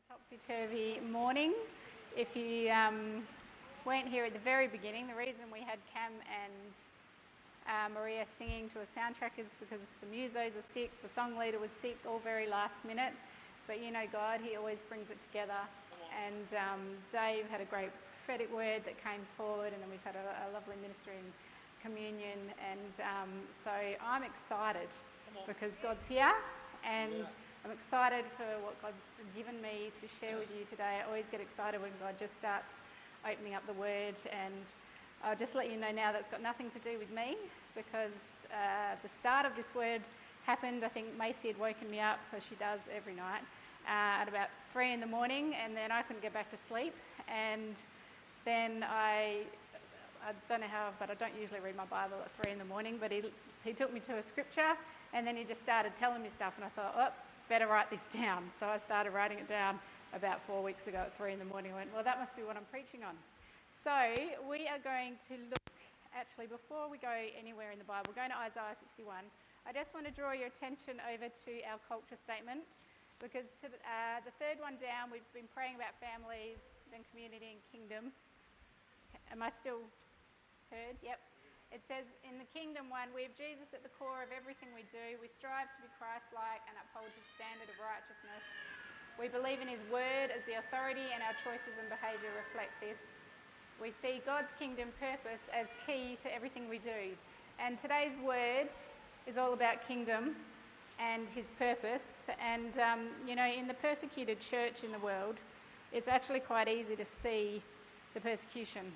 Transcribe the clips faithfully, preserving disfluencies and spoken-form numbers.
Topsy-turvy morning. If you um, weren't here at the very beginning, the reason we had Cam and uh, Maria singing to a soundtrack is because the musos are sick, the song leader was sick, all very last minute. But you know God, He always brings it together. And um, Dave had a great prophetic word that came forward, and then we've had a, a lovely ministry in communion. And um, so I'm excited because God's here, and yeah. I'm excited for what God's given me to share with you today. I always get excited when God just starts opening up the Word, and I'll just let you know now that's got nothing to do with me, because uh, the start of this Word happened. I think Macy had woken me up, as she does every night, uh, at about three in the morning, and then I couldn't get back to sleep. And then I, I don't know how, but I don't usually read my Bible at three in the morning, but he, he took me to a scripture, and then he just started telling me stuff, and I thought, oh, better write this down. So I started writing it down about four weeks ago at three in the morning. I went, well, that must be what I'm preaching on. So we are going to look, actually, before we go anywhere in the Bible, we're going to Isaiah sixty-one. I just want to draw your attention over to our culture statement, because to the, uh, the third one down, we've been praying about families, then community and kingdom. Am I still heard? Yep. It says, in the kingdom one, we have Jesus at the core of everything we do. We strive to be Christ-like and uphold His standard of righteousness. We believe in His word as the authority, and our choices and behaviour reflect this. We see God's kingdom purpose as key to everything we do. And today's word is all about kingdom and His purpose. And, um, you know, in the persecuted church in the world, it's actually quite easy to see the persecution.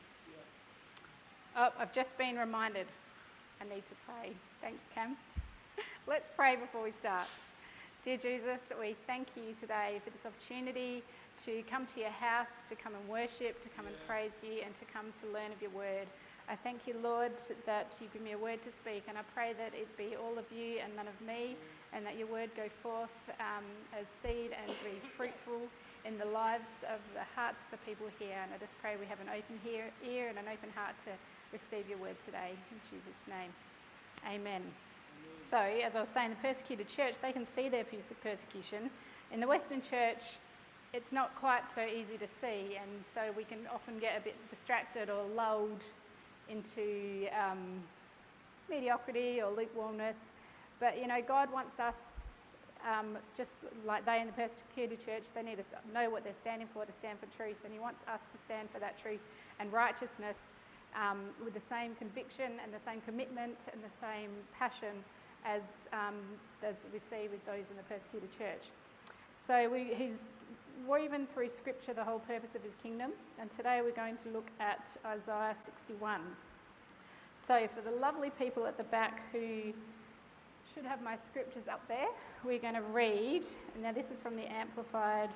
Oh, I've just been reminded. I need to pray. Thanks, Cam. Let's pray before we start. Dear Jesus, we thank you today for this opportunity to come to your house, to come and worship, to come yes. and praise you, and to come to learn of your word. I thank you, Lord, that you give me a word to speak, and I pray that it be all of you and none of me, and that your word go forth um, as seed and be fruitful in the lives of the hearts of the people here. And I just pray we have an open ear, ear and an open heart to receive your word today. In Jesus' name, amen. Amen. So, as I was saying, the persecuted church, they can see their persecution. In the Western church, it's not quite so easy to see, and so we can often get a bit distracted or lulled into um, mediocrity or lukewarmness. But, you know, God wants us, um, just like they in the persecuted church, they need to know what they're standing for, to stand for truth, and He wants us to stand for that truth and righteousness um, with the same conviction and the same commitment and the same passion as, um, as we see with those in the persecuted church. So we, He's woven through Scripture the whole purpose of His kingdom, and today we're going to look at Isaiah sixty-one. So for the lovely people at the back who should have my scriptures up there, we're going to read, and now this is from the Amplified,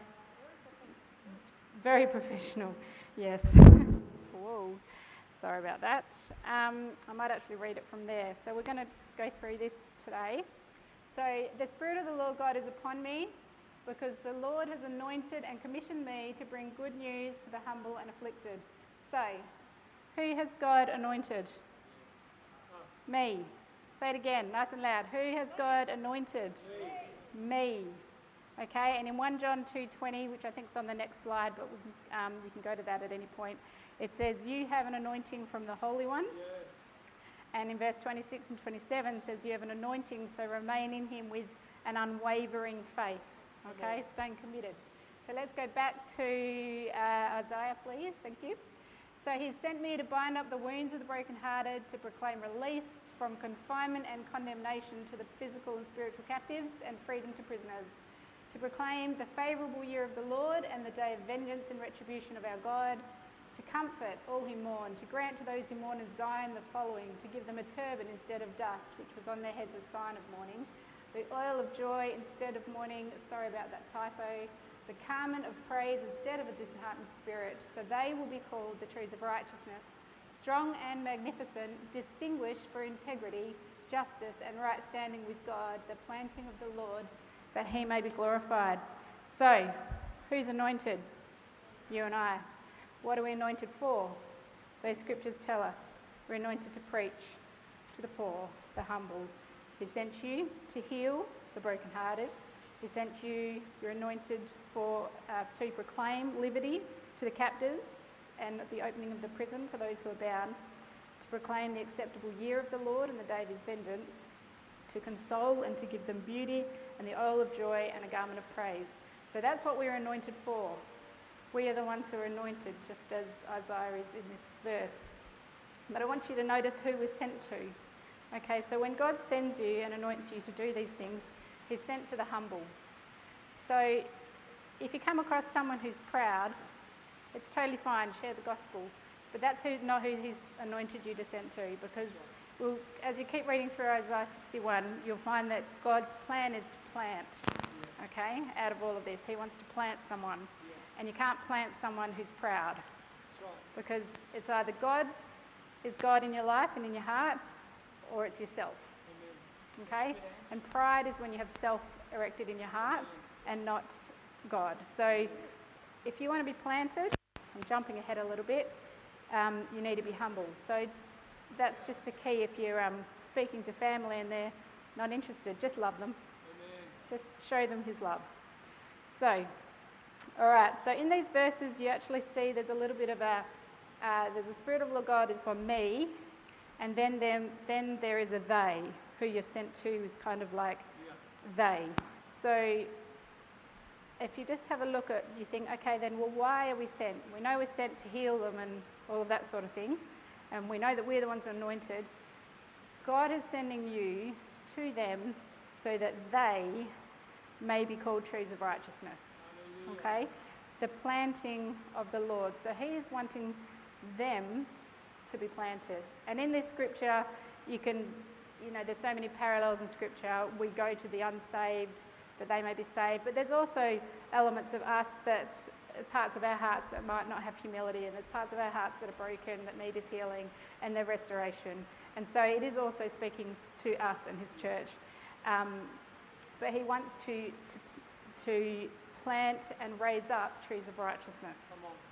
very professional, yes. Whoa, sorry about that. Um, I might actually read it from there. So we're going to go through this today. So, the Spirit of the Lord God is upon me, because the Lord has anointed and commissioned me to bring good news to the humble and afflicted. So, who has God anointed? Us. Me. Say it again, nice and loud. Who has God anointed? Me. Me. Okay, and in First John two twenty, which I think is on the next slide, but we can, um, you can go to that at any point, it says, you have an anointing from the Holy One. Yes. And in verse twenty-six and twenty-seven it says, you have an anointing, so remain in Him with an unwavering faith. Okay, staying committed. So let's go back to uh, Isaiah, please. Thank you. So He sent me to bind up the wounds of the brokenhearted, to proclaim release from confinement and condemnation to the physical and spiritual captives, and freedom to prisoners, to proclaim the favourable year of the Lord and the day of vengeance and retribution of our God, to comfort all who mourn, to grant to those who mourn in Zion the following, to give them a turban instead of dust, which was on their heads a sign of mourning, the oil of joy instead of mourning, sorry about that typo, the garment of praise instead of a disheartened spirit. So they will be called the trees of righteousness, strong and magnificent, distinguished for integrity, justice and right standing with God, the planting of the Lord, that He may be glorified. So, who's anointed? You and I. What are we anointed for? Those scriptures tell us we're anointed to preach to the poor, the humble. He sent you to heal the brokenhearted, He sent you, you're anointed for uh, to proclaim liberty to the captives and the opening of the prison to those who are bound, to proclaim the acceptable year of the Lord and the day of his vengeance, to console and to give them beauty and the oil of joy and a garment of praise. So that's what we're anointed for. We are the ones who are anointed, just as Isaiah is in this verse. But I want you to notice who we're sent to. Okay, so when God sends you and anoints you to do these things, he's sent to the humble. So if you come across someone who's proud, it's totally fine, share the gospel. But that's who, not who he's anointed you to send to, because we'll, as you keep reading through Isaiah sixty-one, you'll find that God's plan is to plant, okay, out of all of this. He wants to plant someone. And you can't plant someone who's proud, because it's either God is God in your life and in your heart, or it's yourself. Okay? And pride is when you have self erected in your heart and not God. So if you want to be planted, I'm jumping ahead a little bit, um, you need to be humble. So that's just a key if you're um, speaking to family and they're not interested. Just love them. Amen. Just show them his love. So, all right, so in these verses you actually see there's a little bit of a, uh, there's a Spirit of the God is upon me, and then there, then there is a they, who you're sent to is kind of like yeah. they. So if you just have a look at, you think, okay, then, well, why are we sent? We know we're sent to heal them and all of that sort of thing, and we know that we're the ones anointed. God is sending you to them so that they may be called trees of righteousness. Okay, the planting of the Lord. So he is wanting them to be planted. And in this scripture, you can, you know, there's so many parallels in scripture. We go to the unsaved that they may be saved, but there's also elements of us that, parts of our hearts that might not have humility, and there's parts of our hearts that are broken, that need his healing and their restoration. And so it is also speaking to us and his church. Um, but he wants to, to, to plant and raise up trees of righteousness.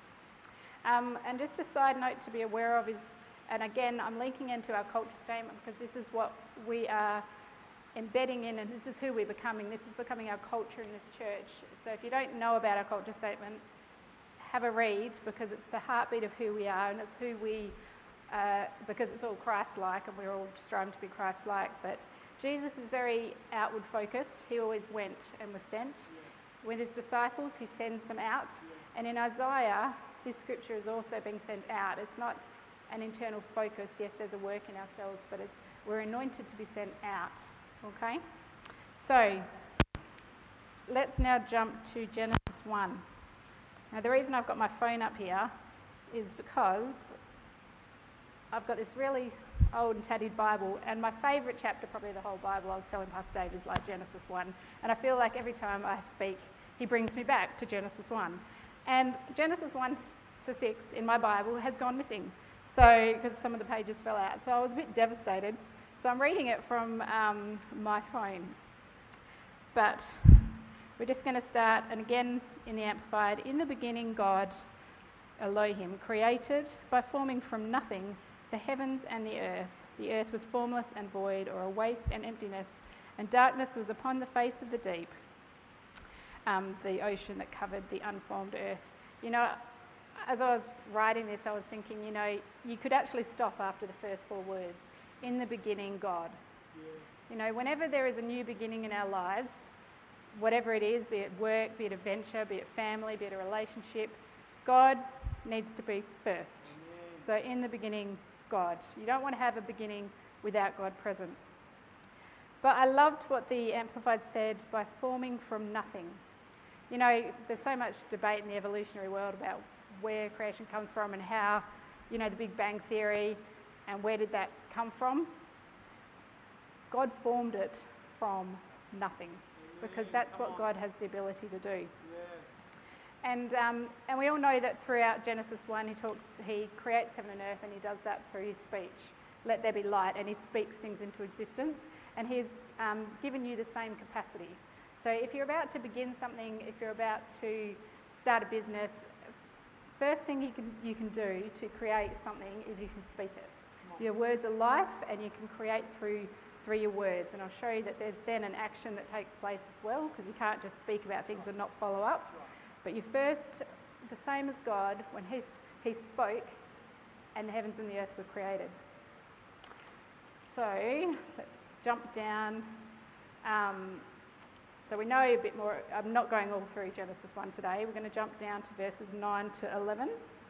Um, and just a side note to be aware of is, and again, I'm linking into our culture statement because this is what we are embedding in, and this is who we're becoming. This is becoming our culture in this church. So if you don't know about our culture statement, have a read, because it's the heartbeat of who we are, and it's who we, uh, because it's all Christ-like, and we're all striving to be Christ-like. But Jesus is very outward focused. He always went and was sent. Yes. With his disciples, he sends them out. Yes. And in Isaiah, this scripture is also being sent out. It's not an internal focus. Yes, there's a work in ourselves, but it's, we're anointed to be sent out. Okay? So, let's now jump to Genesis one. Now, the reason I've got my phone up here is because I've got this really old and tattered Bible, and my favourite chapter, probably the whole Bible, I was telling Pastor Dave, is like Genesis one. And I feel like every time I speak, he brings me back to Genesis one. And Genesis one to six in my Bible has gone missing, so because some of the pages fell out. So I was a bit devastated. So I'm reading it from um, my phone. But we're just going to start, and again in the Amplified, in the beginning God, Elohim, created by forming from nothing the heavens and the earth. The earth was formless and void, or a waste and emptiness, and darkness was upon the face of the deep, um, the ocean that covered the unformed earth. You know, as I was writing this, I was thinking, you know, you could actually stop after the first four words. In the beginning, God. Yes. You know, whenever there is a new beginning in our lives, whatever it is, be it work, be it a venture, be it family, be it a relationship, God needs to be first. Amen. So in the beginning, God. You don't want to have a beginning without God present. But I loved what the Amplified said, by forming from nothing. You know, there's so much debate in the evolutionary world about where creation comes from and how, you know, the Big Bang Theory, and where did that come from? God formed it from nothing, because that's what God has the ability to do. Yes. And um, and we all know that throughout Genesis one, he talks, he creates heaven and earth, and he does that through his speech. Let there be light, and he speaks things into existence, and he's um, given you the same capacity. So if you're about to begin something, if you're about to start a business, first thing you can you can do to create something is you can speak it. Your words are life, and you can create through through your words. And I'll show you that there's then an action that takes place as well, because you can't just speak about things and not follow up. But you first, the same as God, when he, he spoke and the heavens and the earth were created. So let's jump down. Um, so we know a bit more. I'm not going all through Genesis one today. We're going to jump down to verses nine to eleven.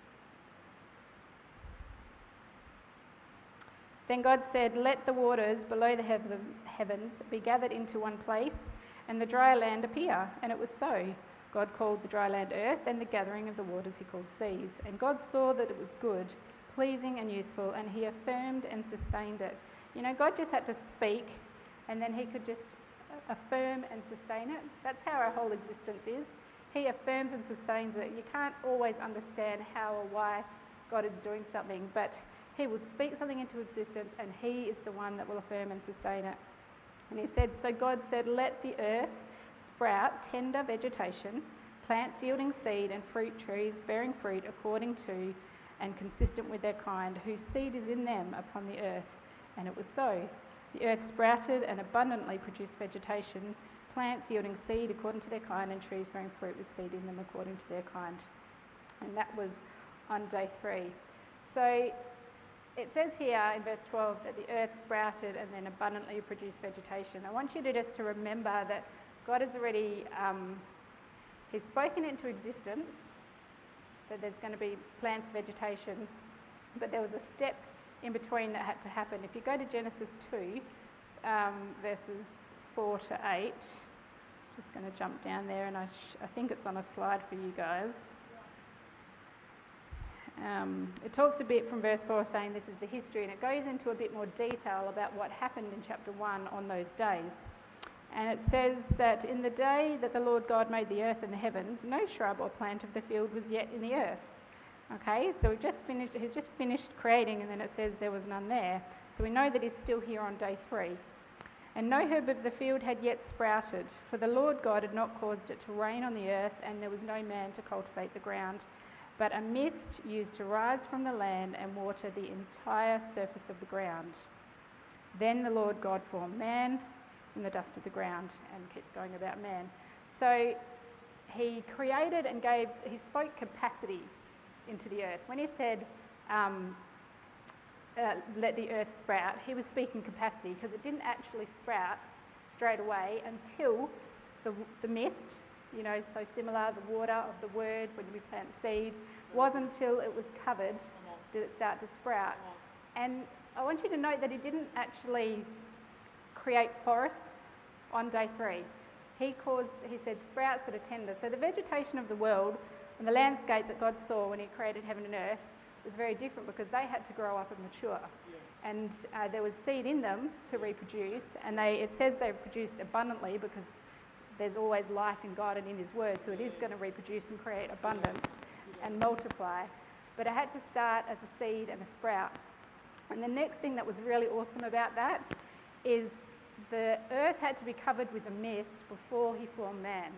Then God said, "Let the waters below the heavens be gathered into one place, and the dry land appear." And it was so. God called the dry land earth, and the gathering of the waters he called seas. And God saw that it was good, pleasing and useful, and he affirmed and sustained it. You know, God just had to speak, and then he could just affirm and sustain it. That's how our whole existence is. He affirms and sustains it. You can't always understand how or why God is doing something, but he will speak something into existence, and he is the one that will affirm and sustain it. And he said, so God said, "Let the earth sprout tender vegetation, plants yielding seed, and fruit trees bearing fruit according to and consistent with their kind, whose seed is in them upon the earth." And it was so. The earth sprouted and abundantly produced vegetation, plants yielding seed according to their kind, and trees bearing fruit with seed in them according to their kind. And that was on day three. So it says here in verse twelve that the earth sprouted and then abundantly produced vegetation. I want you to just to remember that God has already, um, he's spoken into existence, that there's going to be plants, vegetation, but there was a step in between that had to happen. If you go to Genesis two, um, verses four to eight, just going to jump down there, and I, sh- I think it's on a slide for you guys. Um, it talks a bit from verse four saying this is the history, and it goes into a bit more detail about what happened in chapter one on those days. And it says that in the day that the Lord God made the earth and the heavens, no shrub or plant of the field was yet in the earth. Okay, so we've just finished, he's just finished creating, and then it says there was none there. So we know that he's still here on day three. And no herb of the field had yet sprouted, for the Lord God had not caused it to rain on the earth, and there was no man to cultivate the ground. But a mist used to rise from the land and water the entire surface of the ground. Then the Lord God formed man from the dust of the ground, and keeps going about man. So he created and gave, he spoke capacity into the earth. When he said, um, uh, let the earth sprout, he was speaking capacity, because it didn't actually sprout straight away until the, the mist, you know, so similar, the water of the word when we plant seed, wasn't until it was covered did it start to sprout. And I want you to note that he didn't actually create forests on day three. He caused, he said, sprouts that are tender. So the vegetation of the world and the landscape that God saw when he created heaven and earth was very different, because they had to grow up and mature. Yes. And uh, there was seed in them to reproduce, and they, it says they produced abundantly, because there's always life in God and in his word, so it is going to reproduce and create abundance and multiply. But it had to start as a seed and a sprout. And the next thing that was really awesome about that is the earth had to be covered with a mist before he formed man.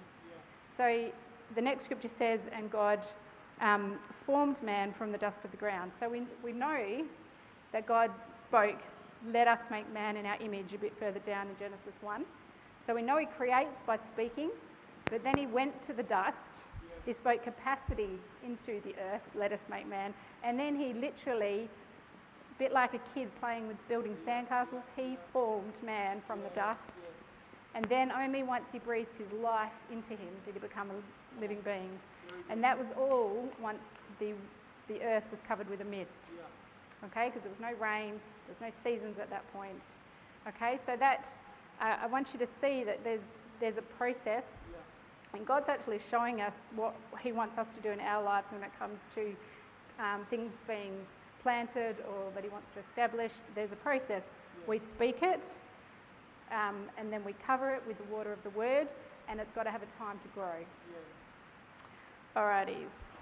So the next scripture says, and God um, formed man from the dust of the ground. So we, we know that God spoke, "Let us make man in our image," a bit further down in Genesis one. So we know he creates by speaking, but then he went to the dust. He spoke capacity into the earth, "Let us make man." And then he literally, a bit like a kid playing with building sandcastles, he formed man from the dust. And then only once he breathed his life into him did he become a living being. And that was all once the, the earth was covered with a mist. Okay, because there was no rain, there was no seasons at that point. Okay, so that, uh, I want you to see that there's, there's a process, and God's actually showing us what he wants us to do in our lives when it comes to um, things being planted or that he wants to establish. There's a process. We speak it, um, and then we cover it with the water of the word, and it's got to have a time to grow. Yes. Alrighties.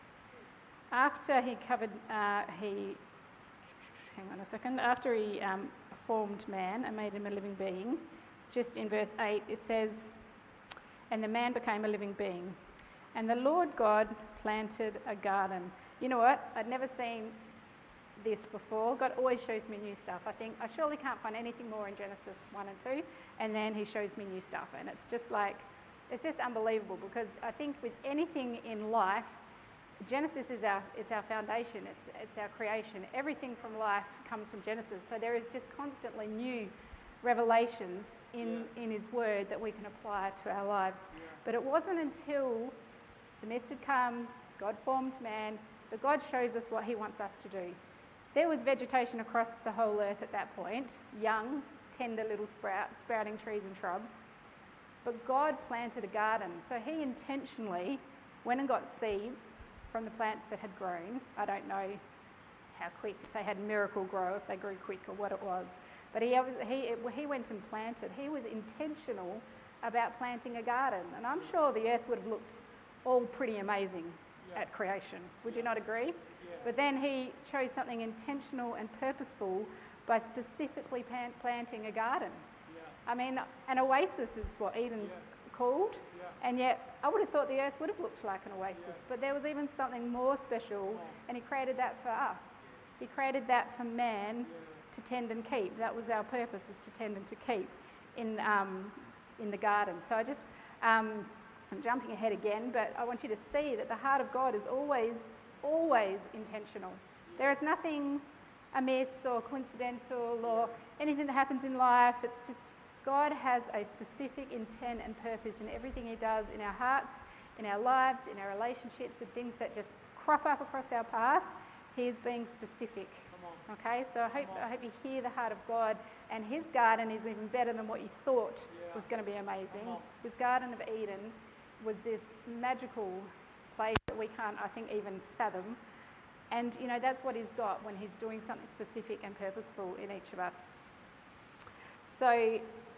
After he covered, uh, he, hang on a second, after he um, formed man and made him a living being, just in verse eight it says, "And the man became a living being. And the Lord God planted a garden." You know what? I'd never seen this before. God always shows me new stuff. I think I surely can't find anything more in Genesis one and two, and then he shows me new stuff. And it's just like, it's just unbelievable, because I think with anything in life, Genesis is our, it's our foundation, it's, it's our creation. Everything from life comes from Genesis. So there is just constantly new revelations in, yeah. in his word that we can apply to our lives. Yeah. But it wasn't until the mist had come, God formed man, that God shows us what he wants us to do. There was vegetation across the whole earth at that point, young, tender little sprout, sprouting trees and shrubs. But God planted a garden. So he intentionally went and got seeds from the plants that had grown. I don't know how quick, if they had Miracle Grow, if they grew quick or what it was. But he, he, he went and planted. He was intentional about planting a garden. And I'm sure the earth would have looked all pretty amazing yeah. at creation. Would yeah. you not agree? Yeah. But then he chose something intentional and purposeful by specifically plant, planting a garden. Yeah. I mean, an oasis is what Eden's yeah. called. Yeah. And yet, I would have thought the earth would have looked like an oasis. Yes. But there was even something more special, oh. and he created that for us. He created that for man yeah. to tend and keep. That was our purpose, was to tend and to keep in um, in the garden. So I just, um, I'm jumping ahead again, but I want you to see that the heart of God is always, always intentional. There is nothing amiss or coincidental or anything that happens in life. It's just God has a specific intent and purpose in everything he does in our hearts, in our lives, in our relationships, and things that just crop up across our path. He is being specific. Okay, so I hope I hope you hear the heart of God, and his garden is even better than what you thought yeah. was going to be amazing. His Garden of Eden was this magical place that we can't, I think, even fathom. And, you know, that's what he's got when he's doing something specific and purposeful in each of us. So,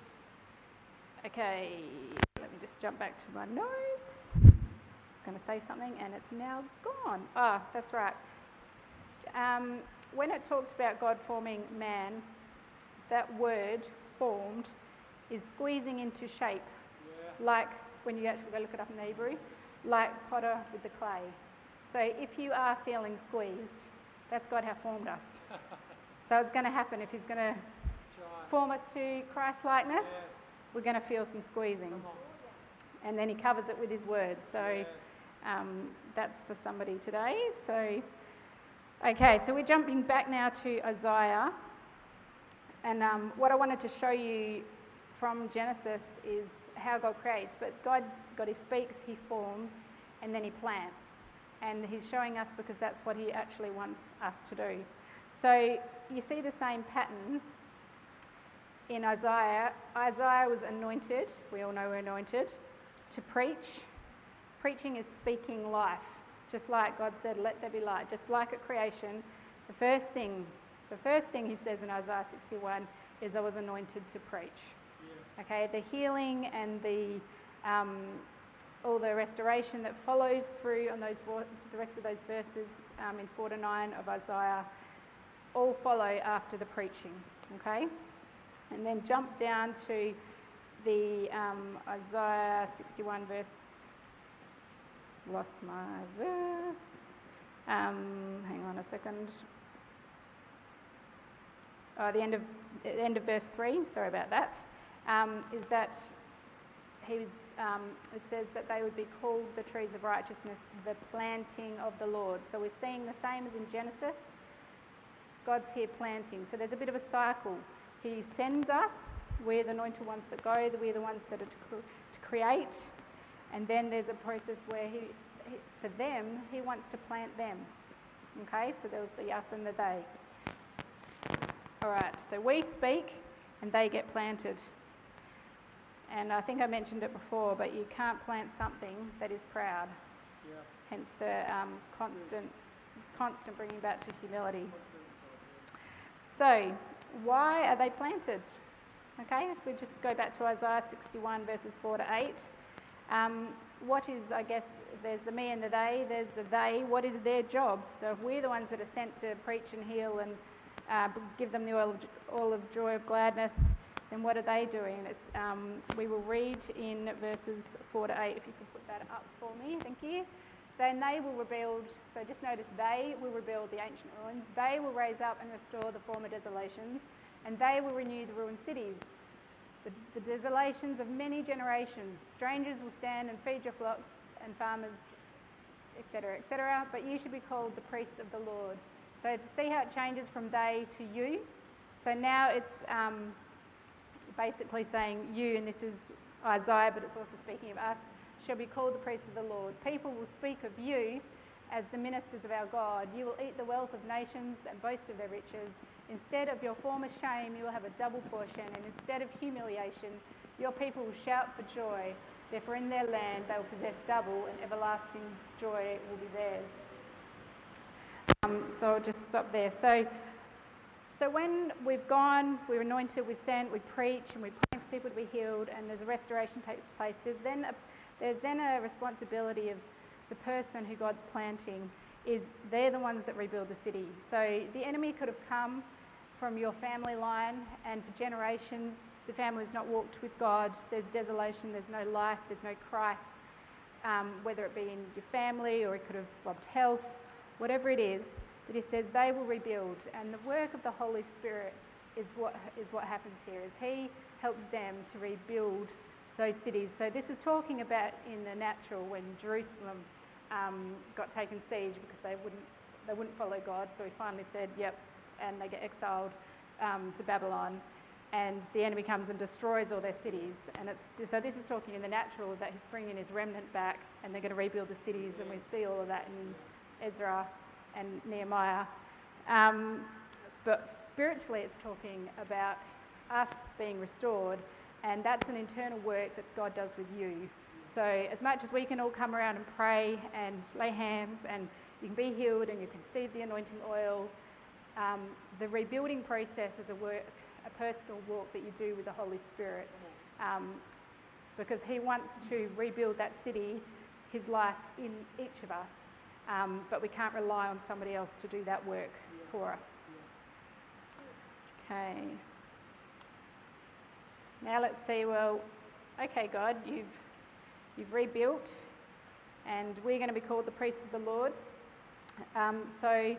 okay, let me just jump back to my notes. I was going to say something and it's now gone. Ah, oh, that's right. Um, when it talked about God forming man, that word, formed, is squeezing into shape, yeah. like when you actually go look it up in the Hebrew, like potter with the clay. So if you are feeling squeezed, that's God how formed us. So it's going to happen. If he's going to right. form us to Christ-likeness, yes. we're going to feel some squeezing. And then he covers it with his word. So yes. um, that's for somebody today. So, okay, so we're jumping back now to Isaiah. And um, what I wanted to show you from Genesis is how God creates. But God, God, he speaks, he forms, and then he plants. And he's showing us because that's what he actually wants us to do. So you see the same pattern in Isaiah. Isaiah was anointed, we all know we're anointed, to preach. Preaching is speaking life. Just like God said, let there be light. Just like at creation, the first thing, the first thing he says in Isaiah sixty-one is I was anointed to preach. Yes. Okay, the healing and the um, all the restoration that follows through on those the rest of those verses um, in four to nine of Isaiah all follow after the preaching. Okay, and then jump down to the um, Isaiah sixty-one verse. Lost my verse. Um, hang on a second. Oh, the end of the end of verse three. Sorry about that. Um, is that he was? Um, it says that they would be called the trees of righteousness, the planting of the Lord. So we're seeing the same as in Genesis. God's here planting. So there's a bit of a cycle. He sends us. We're the anointed ones that go. We're the ones that are to, cre- to create. And then there's a process where he, he, for them, he wants to plant them. Okay, so there was the us and the they. All right, so we speak and they get planted. And I think I mentioned it before, but you can't plant something that is proud. Yeah. Hence the um, constant, constant bringing back to humility. So, why are they planted? Okay, so we just go back to Isaiah sixty-one verses four to eight. Um, what is, I guess, there's the me and the they, there's the they, what is their job? So if we're the ones that are sent to preach and heal and uh, give them the oil of, oil of joy of gladness, then what are they doing? It's, um, we will read in verses four to eight, if you could put that up for me, thank you. Then they will rebuild, so just notice they will rebuild the ancient ruins. They will raise up and restore the former desolations, and they will renew the ruined cities. The, the desolations of many generations. Strangers will stand and feed your flocks, and farmers, et cetera, et cetera. But you should be called the priests of the Lord. So see how it changes from they to you. So now it's um, basically saying you, and this is Isaiah, but it's also speaking of us, shall be called the priests of the Lord. People will speak of you as the ministers of our God. You will eat the wealth of nations and boast of their riches. Instead of your former shame, you will have a double portion, and instead of humiliation, your people will shout for joy. Therefore in their land they will possess double, and everlasting joy will be theirs. Um, so I'll just stop there. So, so when we've gone, we're anointed, we sent, we preach, and we pray for people to be healed, and there's a restoration takes place, there's then a, there's then a responsibility of the person who God's planting, is they're the ones that rebuild the city. So the enemy could have come from your family line, and for generations the family's not walked with God. There's desolation, there's no life, there's no Christ, um, whether it be in your family or it could have robbed health, whatever it is. But he says they will rebuild, and the work of the Holy Spirit is what is what happens here, is he helps them to rebuild those cities. So this is talking about in the natural, when Jerusalem um, got taken siege because they wouldn't they wouldn't follow God. So he finally said, yep, and they get exiled um, to Babylon, and the enemy comes and destroys all their cities. And it's so this is talking in the natural, that he's bringing his remnant back, and they're going to rebuild the cities, and we see all of that in Ezra and Nehemiah. Um, but spiritually, it's talking about us being restored, and that's an internal work that God does with you. So as much as we can all come around and pray and lay hands, and you can be healed and you can receive the anointing oil, um, the rebuilding process is a work, a personal walk that you do with the Holy Spirit, um, because he wants to rebuild that city, his life in each of us, um, but we can't rely on somebody else to do that work for us. Okay. Now let's see, well, okay, God, you've you've rebuilt, and we're going to be called the priests of the Lord. Um, so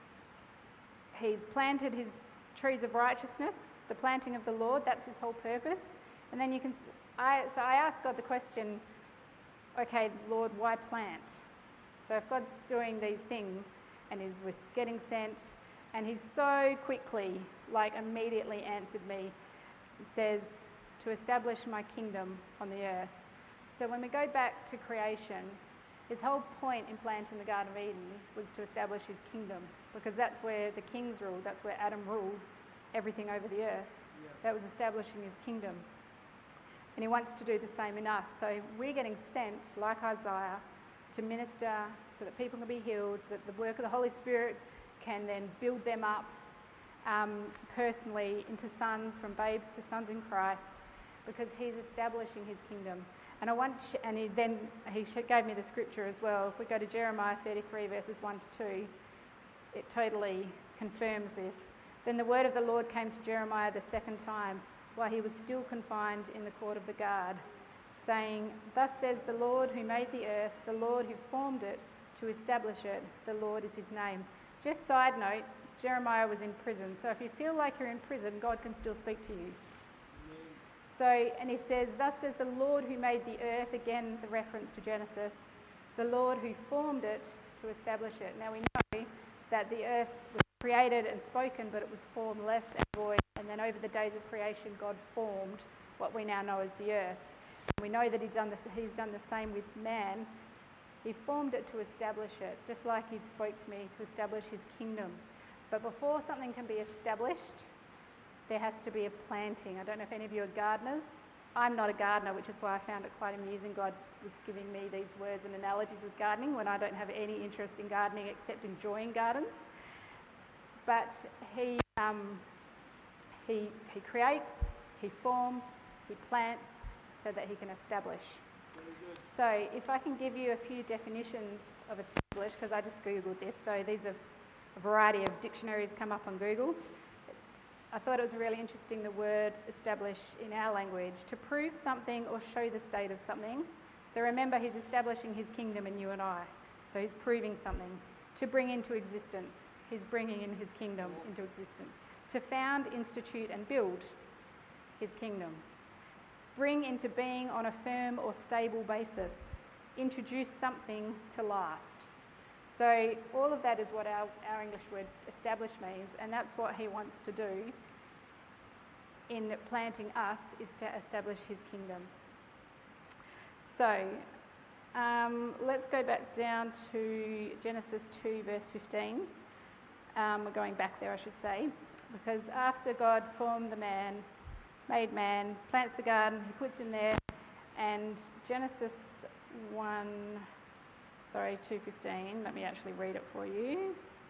he's planted his trees of righteousness, the planting of the Lord, that's his whole purpose. And then you can, I, so I asked God the question, okay, Lord, why plant? So if God's doing these things and is was getting sent, and he's so quickly, like immediately answered me, it says, to establish my kingdom on the earth. So when we go back to creation, his whole point in planting the Garden of Eden was to establish his kingdom, because that's where the kings ruled, that's where Adam ruled everything over the earth. Yeah. That was establishing his kingdom. And he wants to do the same in us. So we're getting sent, like Isaiah, to minister so that people can be healed, so that the work of the Holy Spirit can then build them up um, personally into sons, from babes to sons in Christ, because he's establishing his kingdom. And I want, and he then he gave me the scripture as well. If we go to Jeremiah thirty-three, verses one to two, it totally confirms this. Then the word of the Lord came to Jeremiah the second time, while he was still confined in the court of the guard, saying, "Thus says the Lord who made the earth, the Lord who formed it to establish it, the Lord is his name." Just side note, Jeremiah was in prison. So if you feel like you're in prison, God can still speak to you. So, and he says, "Thus says the Lord who made the earth," again the reference to Genesis, "the Lord who formed it to establish it." Now we know that the earth was created and spoken, but it was formless and void. And then over the days of creation, God formed what we now know as the earth. And we know that he's done, this, he's done the same with man. He formed it to establish it, just like he spoke to me, to establish his kingdom. But before something can be established, there has to be a planting. I don't know if any of you are gardeners. I'm not a gardener, which is why I found it quite amusing. God was giving me these words and analogies with gardening when I don't have any interest in gardening except enjoying gardens. But he, um, he, he creates, he forms, he plants so that he can establish. So if I can give you a few definitions of establish, because I just Googled this, so these are a variety of dictionaries come up on Google. I thought it was really interesting, the word establish in our language, to prove something or show the state of something. So remember, he's establishing his kingdom in you and I. So he's proving something. To bring into existence. He's bringing in his kingdom into existence. To found, institute and build his kingdom. Bring into being on a firm or stable basis. Introduce something to last. So all of that is what our, our English word establish means, and that's what he wants to do in planting us, is to establish his kingdom. So um, let's go back down to Genesis two verse fifteen. Um, we're going back there, I should say, because after God formed the man, made man, plants the garden, he puts in there, and Genesis one, sorry, two fifteen, let me actually read it for you.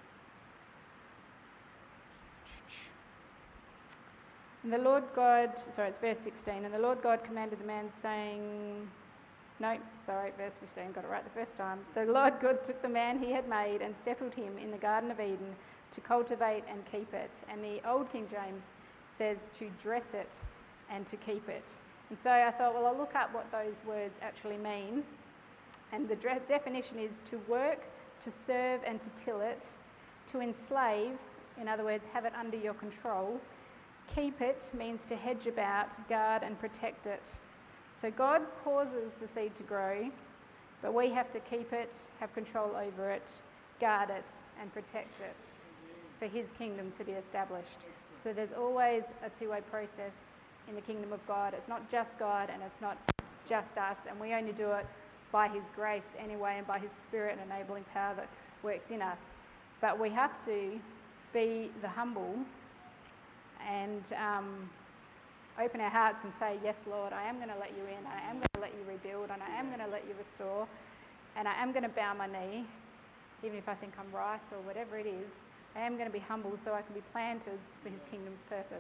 And the Lord God, sorry, it's verse sixteen, and the Lord God commanded the man, saying, no, sorry, verse fifteen, got it right the first time. The Lord God took the man he had made and settled him in the Garden of Eden to cultivate and keep it. And the Old King James says to dress it and to keep it. And so I thought, well, I'll look up what those words actually mean. And the de- definition is to work, to serve and to till it, to enslave, in other words, have it under your control. Keep it means to hedge about, guard and protect it. So God causes the seed to grow, but we have to keep it, have control over it, guard it and protect it for his kingdom to be established. So there's always a two-way process in the kingdom of God. It's not just God and it's not just us, and we only do it by his grace anyway and by his spirit and enabling power that works in us. But we have to be the humble and um, open our hearts and say, yes, Lord, I am going to let you in, I am going to let you rebuild, and I am going to let you restore, and I am going to bow my knee, even if I think I'm right or whatever it is. I am going to be humble so I can be planted for his kingdom's purpose.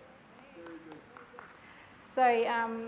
So um,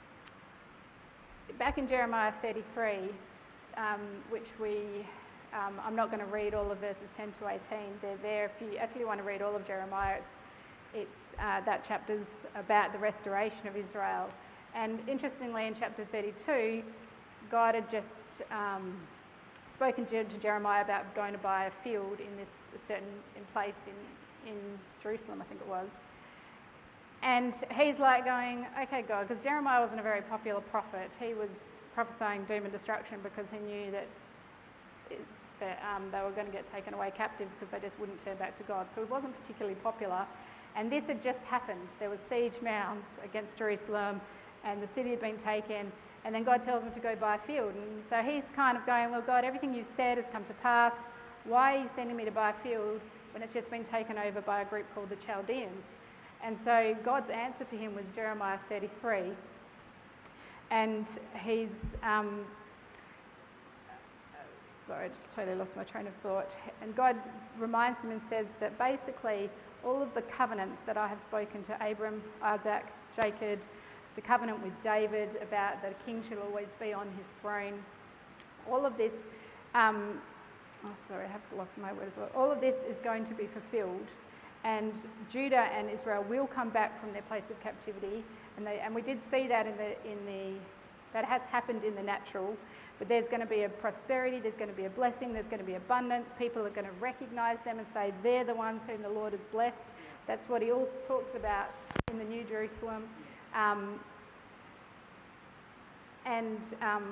back in Jeremiah thirty-three, um, which we, um, I'm not going to read all of verses ten to eighteen, they're there. If you actually want to read all of Jeremiah, it's It's uh, that chapter's about the restoration of Israel. And interestingly, in chapter thirty-two, God had just um, spoken to, to Jeremiah about going to buy a field in this certain in place in, in Jerusalem, I think it was. And he's like going, okay, God, because Jeremiah wasn't a very popular prophet. He was prophesying doom and destruction because he knew that, it, that um, they were going to get taken away captive because they just wouldn't turn back to God. So he wasn't particularly popular. And this had just happened. There were siege mounds against Jerusalem and the city had been taken, and then God tells him to go buy a field. And so he's kind of going, well, God, everything you've said has come to pass. Why are you sending me to buy a field when it's just been taken over by a group called the Chaldeans? And so God's answer to him was Jeremiah thirty-three. And he's, um, sorry, I just totally lost my train of thought. And God reminds him and says that basically all of the covenants that I have spoken to Abram, Isaac, Jacob, the covenant with David about that a king should always be on his throne, all of this, um, oh sorry, I have lost my word of thought. All of this is going to be fulfilled, and Judah and Israel will come back from their place of captivity, and they, and we did see that in the in the that has happened in the natural. But there's going to be a prosperity, there's going to be a blessing, there's going to be abundance. People are going to recognise them and say they're the ones whom the Lord has blessed. That's what he also talks about in the New Jerusalem. Um, and, um,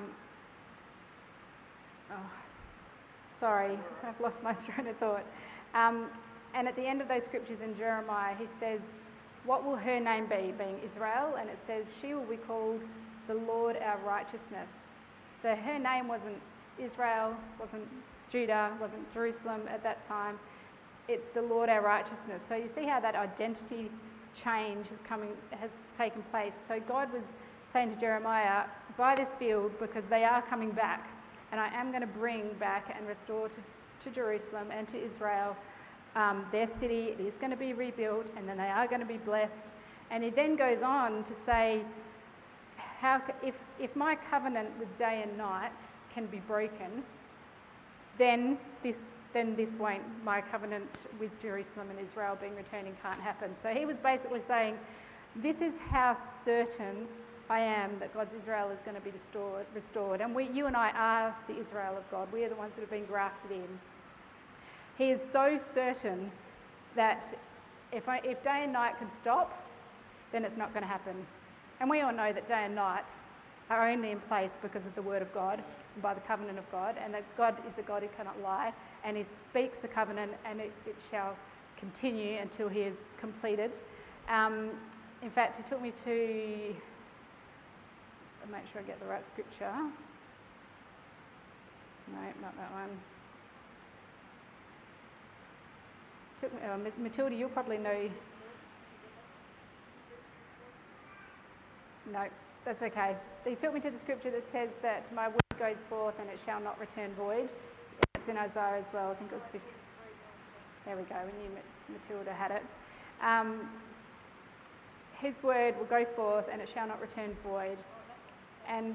oh, sorry, I've lost my train of thought. Um, and at the end of those scriptures in Jeremiah, he says, what will her name be, being Israel? And it says, she will be called the Lord our righteousness. So her name wasn't Israel, wasn't Judah, wasn't Jerusalem at that time. It's the Lord our righteousness. So you see how that identity change is coming, has taken place. So God was saying to Jeremiah, buy this field because they are coming back, and I am going to bring back and restore to, to Jerusalem and to Israel um, their city. It is going to be rebuilt, and then they are going to be blessed. And he then goes on to say, How, if, if my covenant with day and night can be broken, then this, then this won't, my covenant with Jerusalem and Israel being returning can't happen. So he was basically saying, this is how certain I am, that God's Israel is going to be restored. restored. And we, you and I are the Israel of God. We are the ones that have been grafted in. He is so certain that if, I, if day and night can stop, then it's not going to happen. And we all know that day and night are only in place because of the word of God and by the covenant of God, and that God is a God who cannot lie, and he speaks the covenant and it, it shall continue until he is completed. Um, in fact, he took me to, I'll make sure I get the right scripture. No, not that one. Took me, oh, Matilda, you'll probably know. No, that's okay. He took me to the scripture that says that my word goes forth and it shall not return void. It's in Isaiah as well. I think it was fifty. There we go. We knew Matilda had it. Um, his word will go forth and it shall not return void. And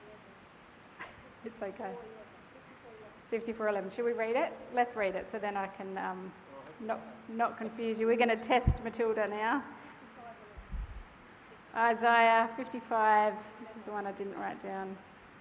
it's okay. fifty-four eleven. Should we read it? Let's read it so then I can um, not, not confuse you. We're going to test Matilda now. Isaiah fifty-five, this is the one I didn't write down.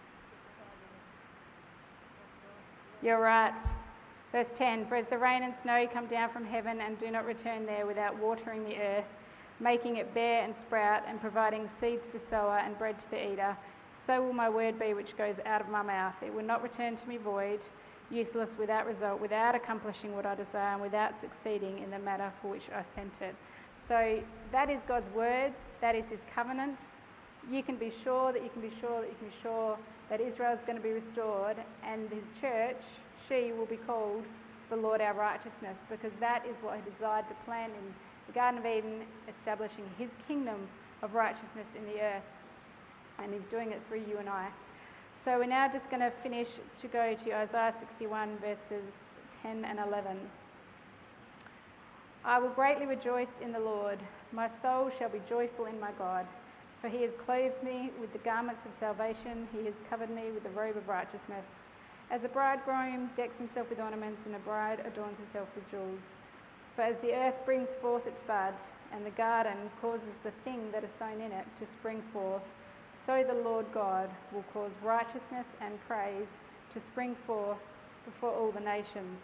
You're right. Verse ten, for as the rain and snow come down from heaven and do not return there without watering the earth, making it bear and sprout and providing seed to the sower and bread to the eater, so will my word be which goes out of my mouth. It will not return to me void, useless, without result, without accomplishing what I desire and without succeeding in the matter for which I sent it. So that is God's word. That is his covenant. You can be sure that you can be sure that you can be sure that Israel is going to be restored, and his church, she will be called the Lord our righteousness, because that is what he desired to plan in the Garden of Eden, establishing his kingdom of righteousness in the earth. And he's doing it through you and I. So we're now just going to finish to go to Isaiah sixty-one verses ten and eleven. I will greatly rejoice in the Lord. My soul shall be joyful in my God. For he has clothed me with the garments of salvation. He has covered me with the robe of righteousness. As a bridegroom decks himself with ornaments, and a bride adorns herself with jewels. For as the earth brings forth its bud, and the garden causes the thing that is sown in it to spring forth, so the Lord God will cause righteousness and praise to spring forth before all the nations.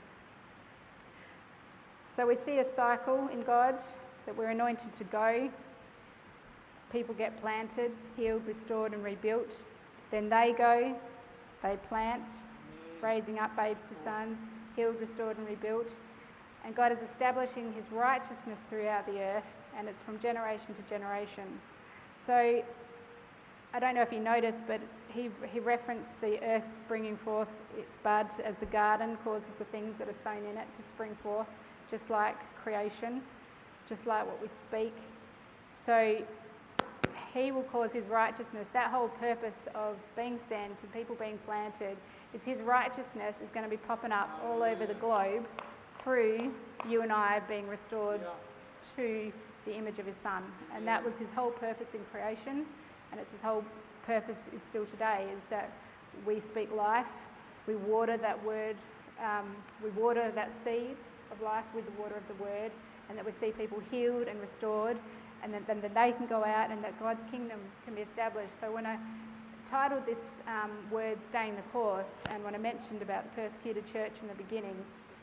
So we see a cycle in God, that we're anointed to go. People get planted, healed, restored and rebuilt. Then they go, they plant, raising up babes to sons, healed, restored and rebuilt. And God is establishing his righteousness throughout the earth, and it's from generation to generation. So I don't know if you noticed, but he, he referenced the earth bringing forth its bud as the garden causes the things that are sown in it to spring forth, just like creation, just like what we speak. So he will cause his righteousness. That whole purpose of being sent and people being planted is his righteousness is going to be popping up all over the globe through you and I being restored to the image of his son. And that was his whole purpose in creation, and it's his whole purpose is still today, is that we speak life, we water that word, um, we water that seed of life with the water of the word, and that we see people healed and restored, and then, then they can go out and that God's kingdom can be established. So when I titled this um, word Staying the Course, and when I mentioned about the persecuted church in the beginning,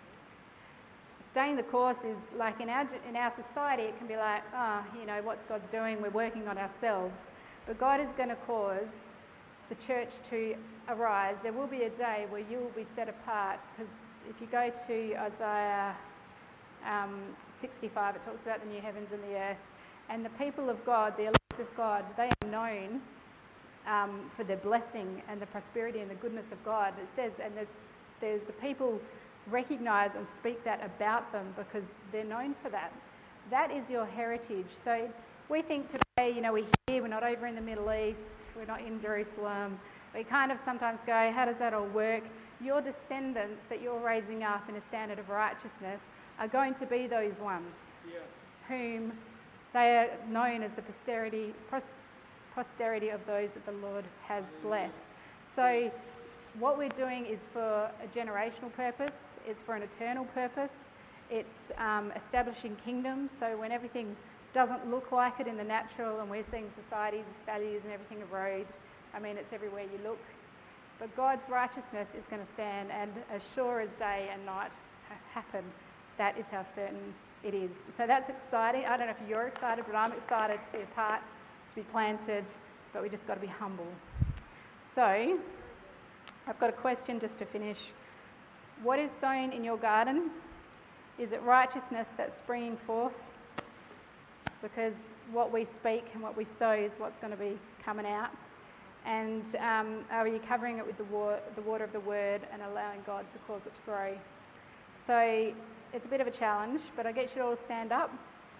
staying the course is like in our, in our society, it can be like, oh, you know, what's God's doing? We're working on ourselves. But God is going to cause the church to arise. There will be a day where you will be set apart, because if you go to Isaiah um, sixty-five, it talks about the new heavens and the earth. And the people of God, the elect of God, they are known um, for their blessing and the prosperity and the goodness of God. It says, and the, the, the people recognise and speak that about them because they're known for that. That is your heritage. So we think today, you know, we're here, we're not over in the Middle East, we're not in Jerusalem. We kind of sometimes go, how does that all work? Your descendants that you're raising up in a standard of righteousness are going to be those ones yeah. whom they are known as the posterity, pros- posterity of those that the Lord has blessed. So what we're doing is for a generational purpose, it's for an eternal purpose, it's um, establishing kingdoms. So when everything doesn't look like it in the natural, and we're seeing society's values and everything erode. I mean, it's everywhere you look. But God's righteousness is going to stand, and as sure as day and night ha- happen, that is how certain it is. So that's exciting. I don't know if you're excited, but I'm excited to be a part, to be planted, but we just got to be humble. So I've got a question just to finish. What is sown in your garden? Is it righteousness that's springing forth? Because what we speak and what we sow is what's going to be coming out. And um, are you covering it with the, wa- the water of the word and allowing God to cause it to grow? So it's a bit of a challenge, but I get you all to stand up.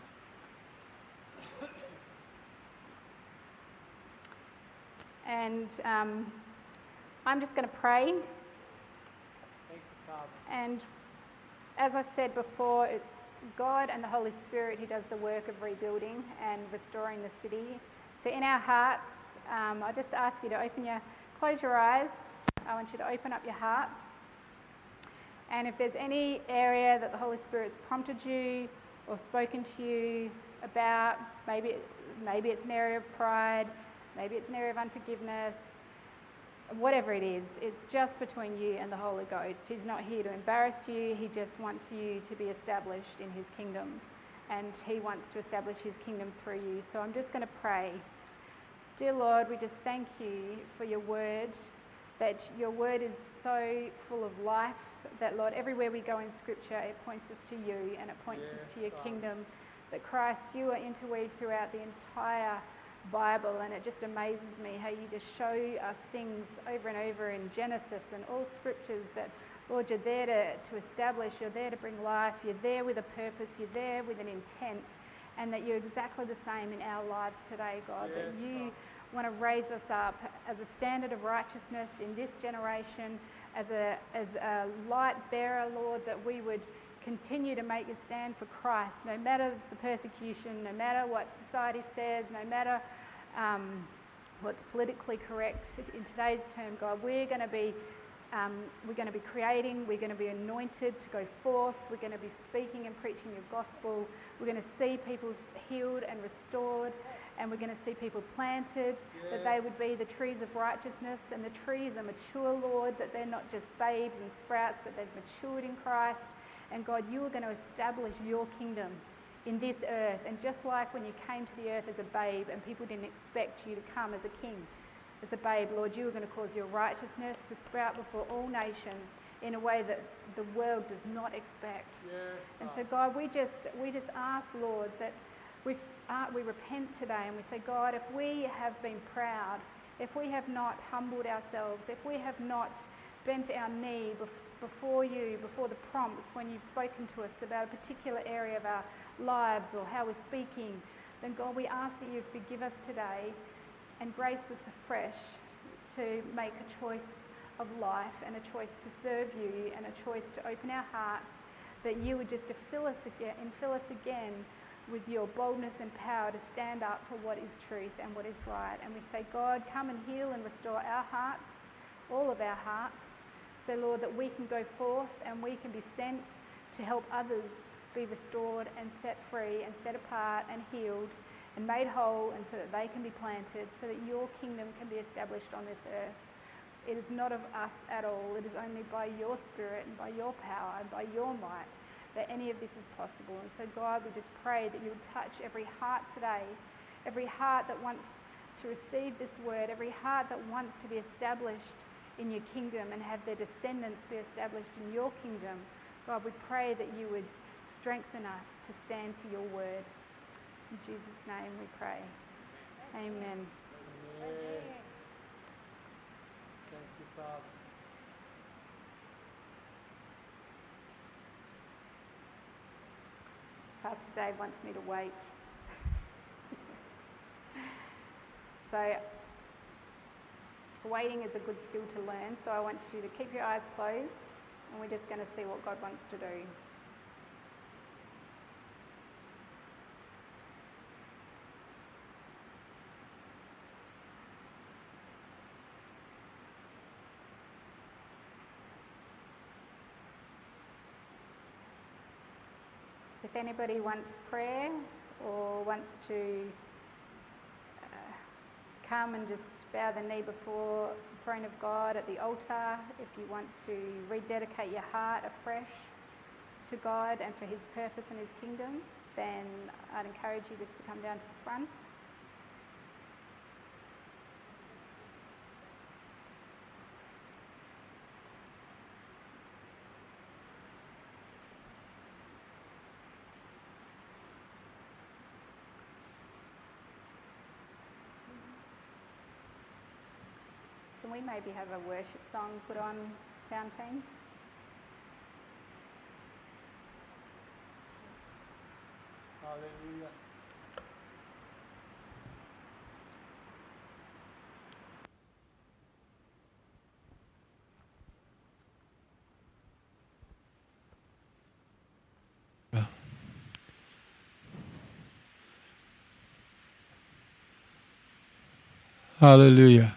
And um, I'm just going to pray. Thank you, Father. And as I said before, it's God and the Holy Spirit who does the work of rebuilding and restoring the city. So in our hearts, um, I just ask you to open your, close your eyes. I want you to open up your hearts. And if there's any area that the Holy Spirit's prompted you or spoken to you about, maybe, maybe it's an area of pride, maybe it's an area of unforgiveness, whatever it is, it's just between you and the Holy Ghost. He's not here to embarrass you. He just wants you to be established in his kingdom, and he wants to establish his kingdom through you. So I'm just going to pray. Dear Lord, we just thank you for your word, that your word is so full of life, that Lord, everywhere we go in scripture, it points us to you and it points Yes, us to your Father. kingdom, that Christ, you are interweaved throughout the entire Bible, and it just amazes me how you just show us things over and over in Genesis and all scriptures that, Lord, you're there to, to establish, you're there to bring life, you're there with a purpose, you're there with an intent, and that you're exactly the same in our lives today, God, Yes, that you Father. want to raise us up as a standard of righteousness in this generation, as a, as a light bearer, Lord, that we would continue to make a stand for Christ, no matter the persecution, no matter what society says, no matter um, what's politically correct in today's term, God. We're going to be, um, we're going to be creating. We're going to be anointed to go forth. We're going to be speaking and preaching your gospel. We're going to see people healed and restored, and we're going to see people planted. Yes. That they would be the trees of righteousness, and the trees are mature, Lord. That they're not just babes and sprouts, but they've matured in Christ. And God, you are going to establish your kingdom in this earth. And just like when you came to the earth as a babe and people didn't expect you to come as a king, as a babe, Lord, you are going to cause your righteousness to sprout before all nations in a way that the world does not expect. Yes, And so, Father. God, we just we just ask, Lord, that we uh, we repent today and we say, God, if we have been proud, if we have not humbled ourselves, if we have not bent our knee before before you, before the prompts, when you've spoken to us about a particular area of our lives or how we're speaking, then God, we ask that you forgive us today and grace us afresh to make a choice of life and a choice to serve you and a choice to open our hearts, that you would just to fill us again and fill us again with your boldness and power to stand up for what is truth and what is right. And we say, God, come and heal and restore our hearts, all of our hearts. So, Lord, that we can go forth and we can be sent to help others be restored and set free and set apart and healed and made whole, and so that they can be planted, so that your kingdom can be established on this earth. It is not of us at all. It is only by your Spirit and by your power and by your might that any of this is possible. And so, God, we just pray that you would touch every heart today, every heart that wants to receive this word, every heart that wants to be established in your kingdom and have their descendants be established in your kingdom. God, we pray that you would strengthen us to stand for your word. In Jesus' name we pray. Amen. Amen. Thank you, Father. Pastor Dave wants me to wait. So, waiting is a good skill to learn, so I want you to keep your eyes closed, and we're just going to see what God wants to do. If anybody wants prayer or wants to uh, come and just bow the knee before the throne of God at the altar, if you want to rededicate your heart afresh to God and for his purpose and his kingdom, then I'd encourage you just to come down to the front. Can we maybe have a worship song put on, sound team? Hallelujah. Hallelujah.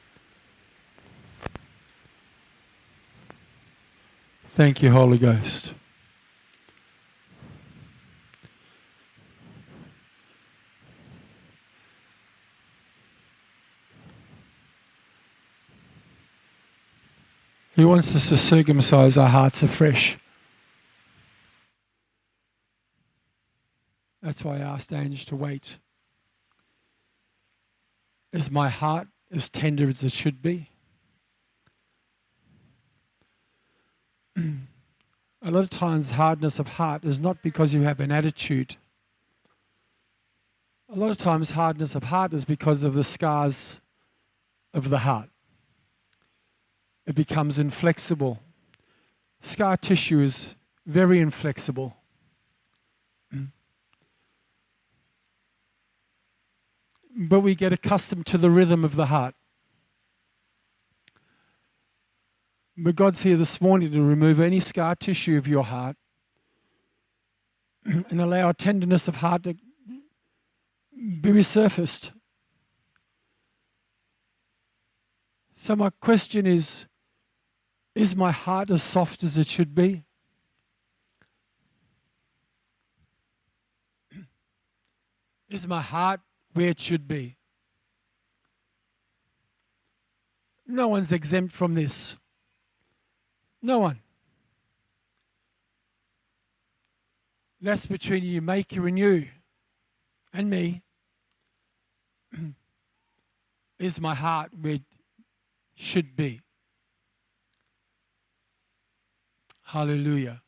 Thank you, Holy Ghost. He wants us to circumcise our hearts afresh. That's why I asked Ange to wait. Is my heart as tender as it should be? A lot of times hardness of heart is not because you have an attitude. A lot of times hardness of heart is because of the scars of the heart. It becomes inflexible. Scar tissue is very inflexible. But we get accustomed to the rhythm of the heart. But God's here this morning to remove any scar tissue of your heart and allow a tenderness of heart to be resurfaced. So my question is, is my heart as soft as it should be? Is my heart where it should be? No one's exempt from this. No one. That's between you, Maker, and you, and me. Is my heart where it should be? Hallelujah.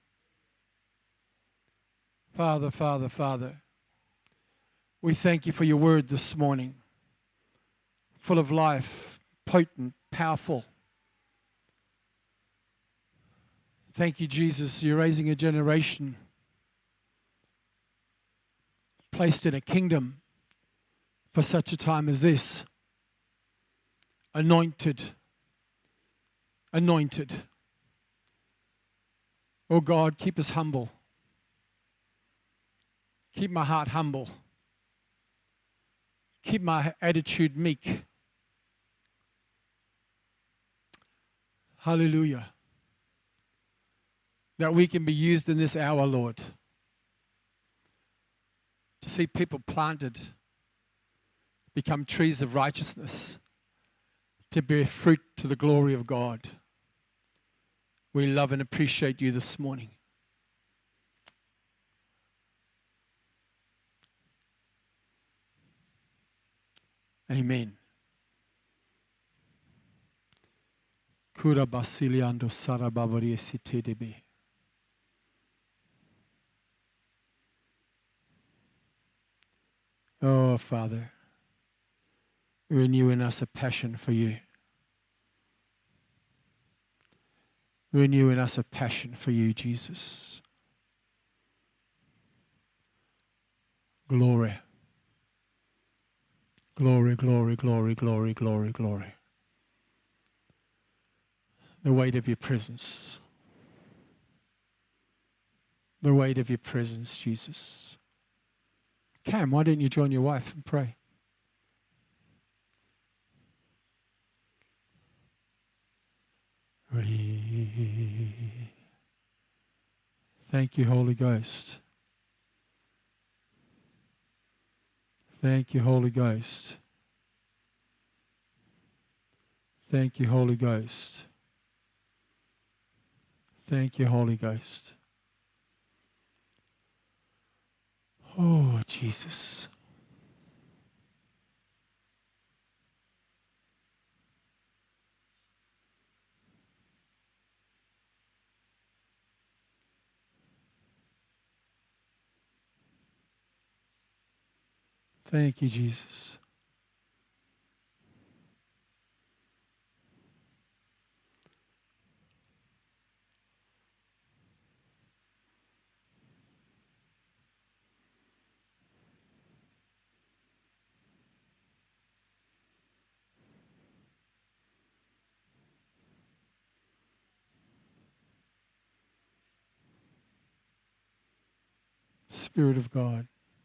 Father, Father, Father, we thank you for your word this morning, full of life, potent, powerful. Thank you, Jesus. You're raising a generation placed in a kingdom for such a time as this. Anointed. Anointed. Oh God, keep us humble. Keep my heart humble. Keep my attitude meek. Hallelujah. That we can be used in this hour, Lord, to see people planted, become trees of righteousness, to bear fruit to the glory of God. We love and appreciate you this morning. Amen. Kura basiliando sarabavari esitedebe. Oh, Father, renew in us a passion for you. Renew in us a passion for you, Jesus. Glory. Glory, glory, glory, glory, glory, glory. The weight of your presence. The weight of your presence, Jesus. Cam, why don't you join your wife and pray? Thank you, Holy Ghost. Thank you, Holy Ghost. Thank you, Holy Ghost. Thank you, Holy Ghost. Oh, Jesus. Thank you, Jesus. Spirit of God.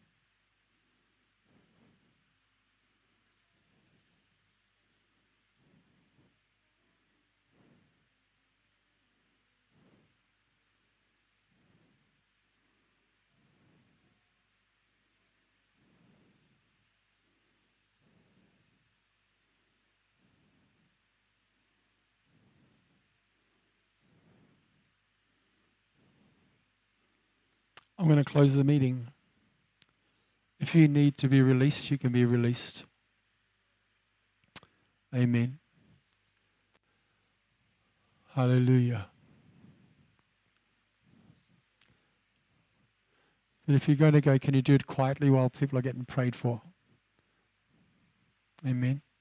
I'm going to close the meeting. If you need to be released, you can be released. Amen. Hallelujah. But if you're going to go, can you do it quietly while people are getting prayed for? Amen.